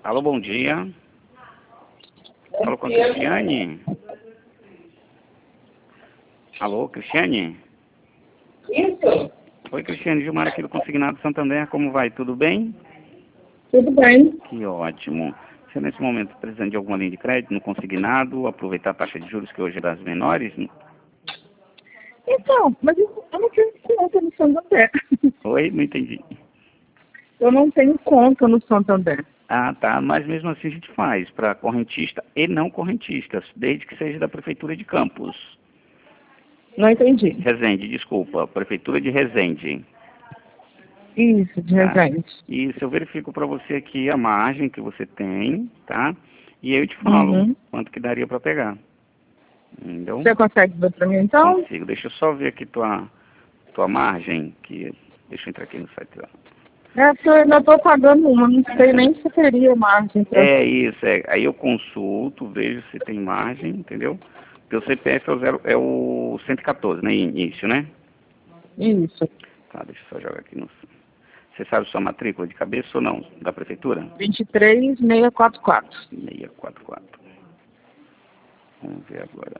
Alô, bom dia. Alô, com a Cristiane? Alô, Cristiane? Isso, Oi, Cristiane, Gilmar aqui do Consignado Santander, como vai? Tudo bem? tudo bem. Que ótimo. Você nesse momento tá precisando de alguma linha de crédito no consignado, aproveitar a taxa de juros que hoje é das menores? Então, mas eu não tenho conta no Santander. Oi, não entendi. Eu não tenho conta no Santander. Ah, tá, mas mesmo assim a gente faz para correntista e não correntistas, desde que seja da Prefeitura de Campos. Não entendi. Resende, desculpa, Prefeitura de Resende. Isso, de Tá? Resende. Isso, eu verifico para você aqui a margem que você tem, tá? E aí eu te falo Uhum. quanto que daria para pegar. Entendeu? Você consegue ver pra mim então? Consigo. Deixa eu só ver aqui tua margem, que deixa eu entrar aqui no site. Ó. É porque eu ainda tô pagando uma, não sei nem se teria margem pra... É isso, é. Aí eu consulto, vejo se tem margem, entendeu? Porque o CPF é o 114, né? Início, né? Isso, Tá, deixa eu só jogar aqui no. Você sabe sua matrícula de cabeça ou não? Da prefeitura? 23644. 644. Vamos ver agora.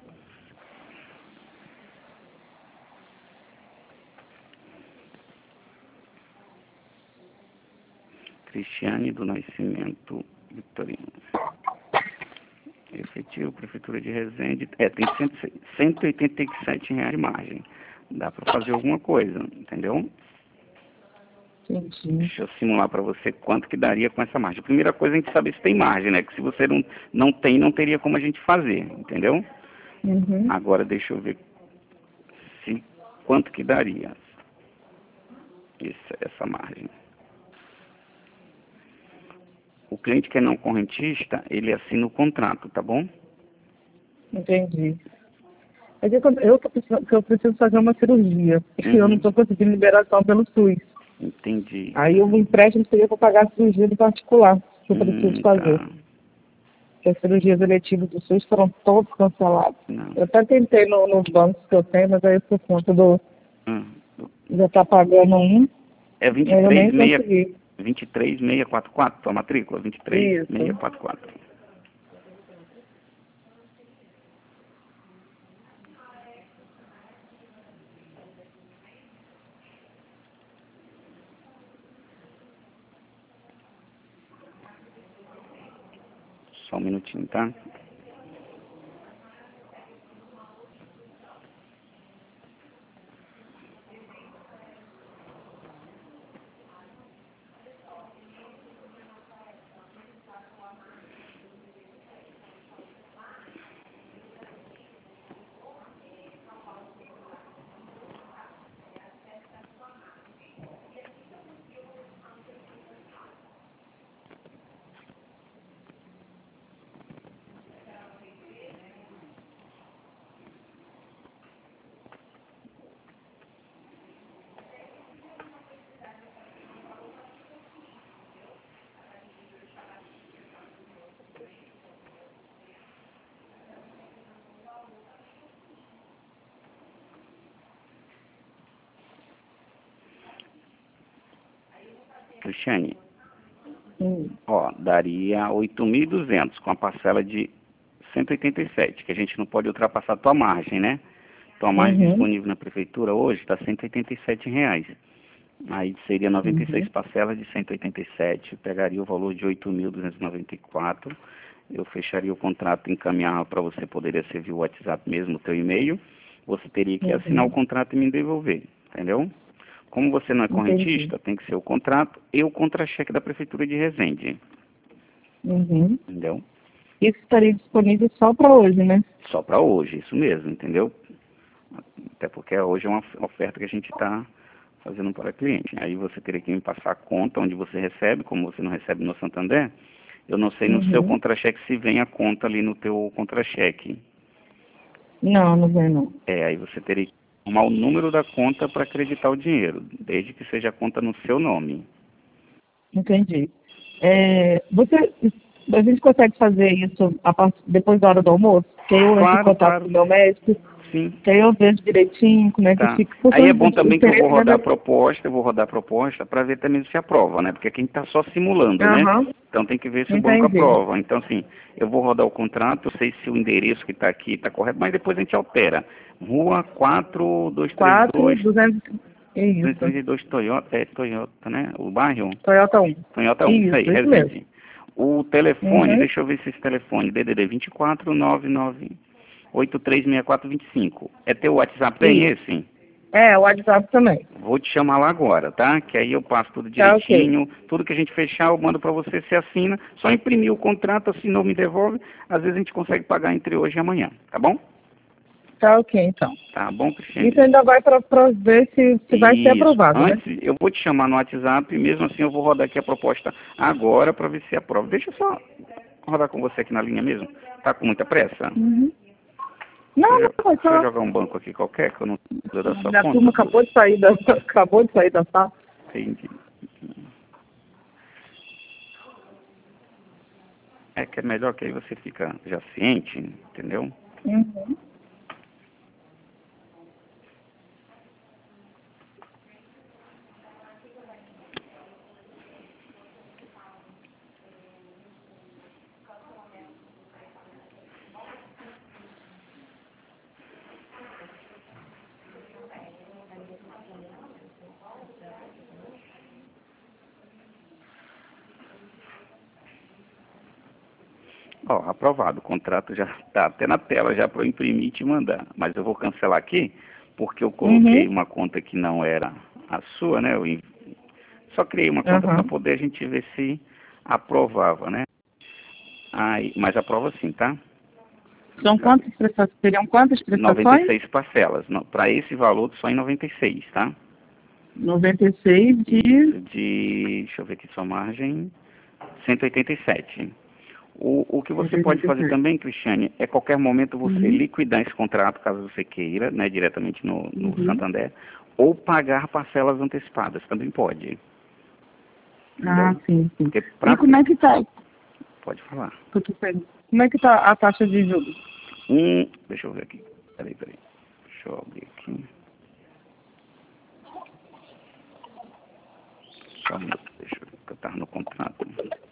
Cristiane do Nascimento Vitorino. Efetivo, Prefeitura de Resende. Tem R$ 187 de margem. Dá para fazer alguma coisa, entendeu? Entendi. Deixa eu simular para você quanto que daria com essa margem. A primeira coisa é a gente saber se tem margem, né? Que se você não tem, não teria como a gente fazer, entendeu? Uhum. Agora deixa eu ver quanto que daria essa margem. O cliente que é não correntista, ele assina o contrato, tá bom? Entendi. Mas eu preciso fazer uma cirurgia. E eu não estou conseguindo liberação pelo SUS. Entendi. Aí o empréstimo seria para pagar a cirurgia do particular, que eu preciso fazer. Tá. Porque as cirurgias eletivas do SUS foram todas canceladas. Não. Eu até tentei nos bancos que eu tenho, mas aí por conta Hum. já tá pagando um, É aí eu nem consegui. 23644, tua matrícula? Isso. 23644. Só um minutinho, tá? Cristiane, ó, daria 8.200 com a parcela de 187, que a gente não pode ultrapassar a tua margem, né? Tua margem disponível na prefeitura hoje está R$ 187. Aí seria 96 parcelas de 187, pegaria o valor de 8.294. Eu fecharia o contrato e encaminhava para você, poderia ser via WhatsApp mesmo, o teu e-mail. Você teria que assinar o contrato e me devolver, entendeu? Como você não é correntista, tem que ser o contrato e o contra-cheque da Prefeitura de Resende, entendeu? Isso estaria disponível só para hoje, né? Só para hoje, isso mesmo, entendeu? Até porque hoje é uma oferta que a gente está fazendo para cliente. Aí você teria que me passar a conta onde você recebe, como você não recebe no Santander, eu não sei no seu contra-cheque se vem a conta ali no teu contra-cheque. Não, não vem não. Aí você teria que tomar o número da conta para acreditar o dinheiro, desde que seja a conta no seu nome. Entendi. A gente consegue fazer isso depois da hora do almoço? Porque eu entro em Claro, contato claro. com o meu médico sim. Que aí eu vejo direitinho como é que Tá. fica. Aí é bom também que eu vou rodar a proposta para ver também se aprova, né? Porque aqui a gente está só simulando, né? Então tem que ver se o banco aprova. Então, assim, eu vou rodar o contrato, eu sei se o endereço que está aqui está correto, mas depois a gente altera. Rua 4232. 232 Toyota, Toyota, né? O bairro? Toyota 1. Toyota 1, isso aí, Resende. O telefone, deixa eu ver se esse telefone, DDD 2499836425. É teu WhatsApp, tem esse? É, o WhatsApp também. Vou te chamar lá agora, tá? Que aí eu passo tudo direitinho, tudo que a gente fechar eu mando para você, você assina, só imprimir o contrato, assinou, me devolve, às vezes a gente consegue pagar entre hoje e amanhã, tá bom? Tá ok, então. Tá bom, Cristiane? Isso ainda vai para ver se vai ser aprovado, Antes, né? eu vou te chamar no WhatsApp, mesmo assim eu vou rodar aqui a proposta agora para ver se aprova. Deixa eu só rodar com você aqui na linha mesmo. Tá com muita pressa? Não, Deixa eu jogar um banco aqui qualquer, que eu não sei da sua minha conta. turma acabou de sair da sala. Entendi. É que é melhor que aí você fica já ciente, entendeu? Ó, aprovado. O contrato já está até na tela já para eu imprimir e te mandar. Mas eu vou cancelar aqui, porque eu coloquei uma conta que não era a sua, né? Só criei uma conta para poder a gente ver se aprovava, né? Aí, mas aprova sim, tá? São quantas prestações? Seriam quantas prestações? 96 parcelas. Para esse valor, só em 96, tá? 96 deixa eu ver aqui sua margem, 187. O que você pode fazer também, Cristiane, é qualquer momento você liquidar esse contrato, caso você queira, né, diretamente no Santander, ou pagar parcelas antecipadas, também pode. Ah, sim. Porque E como é que tá? Pode falar. Como é que tá a taxa de juros? Deixa eu ver aqui. Peraí. Deixa eu abrir aqui. Só um minuto, deixa eu ver, que eu tava no contrato.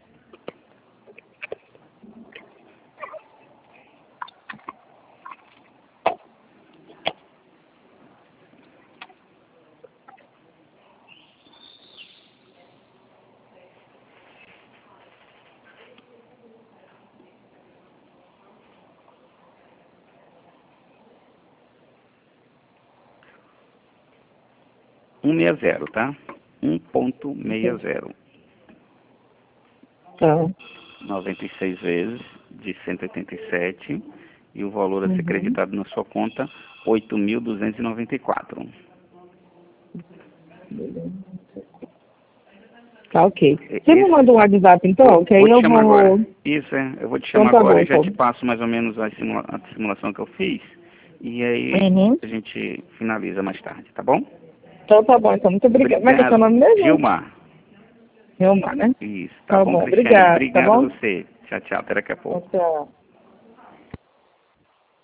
$1,60, tá? 1,60. Tá. 96 vezes de 187 e o valor a ser creditado na sua conta, 8.294. Tá ok. Você me manda um WhatsApp então? Que aí eu vou... Agora. Isso, eu vou te chamar então, agora e já te passo mais ou menos a simulação que eu fiz. E aí a gente finaliza mais tarde, tá bom? Então tá bom, então. Muito obrigada. Como é que é seu nome mesmo? Gilmar. Gilmar, né? Isso, tá bom, Cristiane. Obrigado, Obrigado tá bom? a você. Tchau, até daqui a pouco. Tchau.